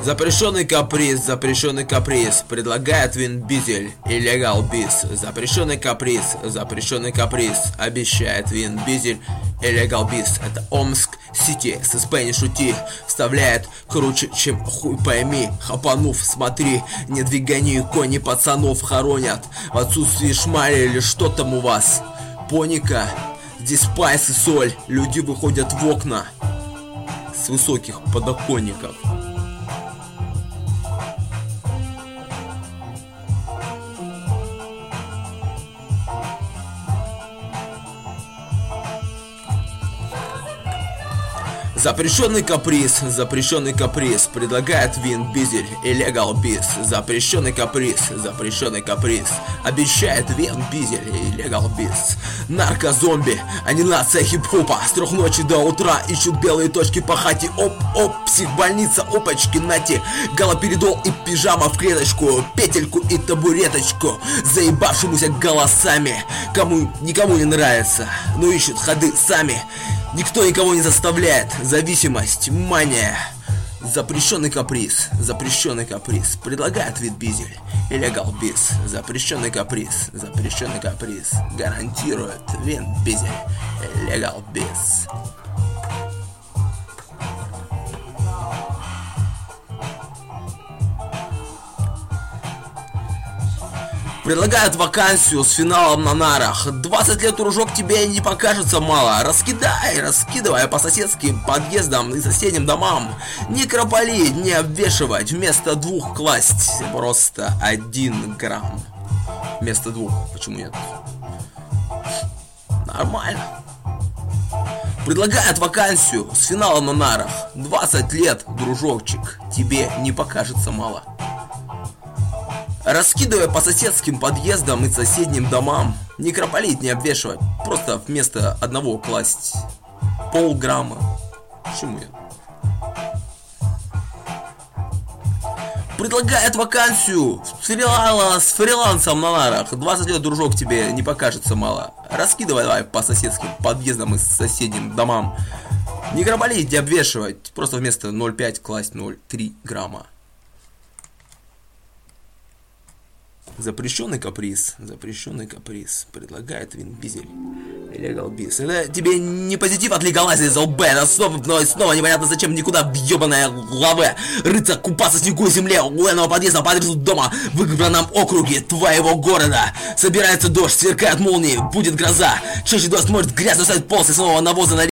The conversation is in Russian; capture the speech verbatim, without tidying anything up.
Запрещенный каприз, запрещенный каприз, предлагает Вин Дизель, Illegal Biz. Запрещенный каприз, запрещенный каприз, обещает Вин Дизель, Illegal Biz. Это Омск Сити, с СП не шути, вставляет круче, чем хуй пойми. Хапанув, смотри, не двигани, кони пацанов хоронят в отсутствии шмали или что там у вас. Поника, здесь спайс и соль, люди выходят в окна с высоких подоконников. Запрещенный каприз, запрещенный каприз, предлагает Вин Дизель, Illegal Biz. Запрещенный каприз, запрещенный каприз, обещает Вин Дизель, Illegal Biz. Наркозомби, а не нация хип-хопа, с трех ночи до утра ищут белые точки по хате. Оп-оп, психбольница, опачки, нати, галоперидол и пижама в клеточку, петельку и табуреточку, заебавшемуся голосами. Кому никому не нравится, но ищут ходы сами. Никто никого не заставляет. Зависимость, мания. Запрещенный каприз, запрещенный каприз, предлагает Вин Дизель, Illegal Biz. Запрещенный каприз, запрещенный каприз, гарантирует Вин Дизель, Illegal Biz. Предлагают вакансию с финалом на нарах. двадцать лет, дружок, тебе не покажется мало. Раскидай, раскидывай по соседским подъездам и соседним домам. Не кропали, не обвешивать. Вместо двух класть просто один грамм. Вместо двух, почему нет? Нормально. Предлагают вакансию с финалом на нарах. двадцать лет, дружочек, тебе не покажется мало. Раскидывая по соседским подъездам и соседним домам. Не крополить, не обвешивать. Просто вместо одного класть полграмма. Почему я? Предлагает вакансию с фрилансом на нарах. двадцать лет, дружок, тебе не покажется мало. Раскидывай давай по соседским подъездам и соседним домам. Не крополить, не обвешивать. Просто вместо ноль пять класть ноль три грамма. Запрещенный каприз, запрещенный каприз, предлагает Вин Дизель, Illegal Biz. Это тебе не позитив от легалайза из ЛБ, это снова, но снова непонятно зачем никуда в ебаной лаве рыться, купаться в снегу и земле у этого подъезда по адресу дома в выбранном округе твоего города. Собирается дождь, сверкают молнии, будет гроза, чаще дождь может грязно ставить полосы снова навоза на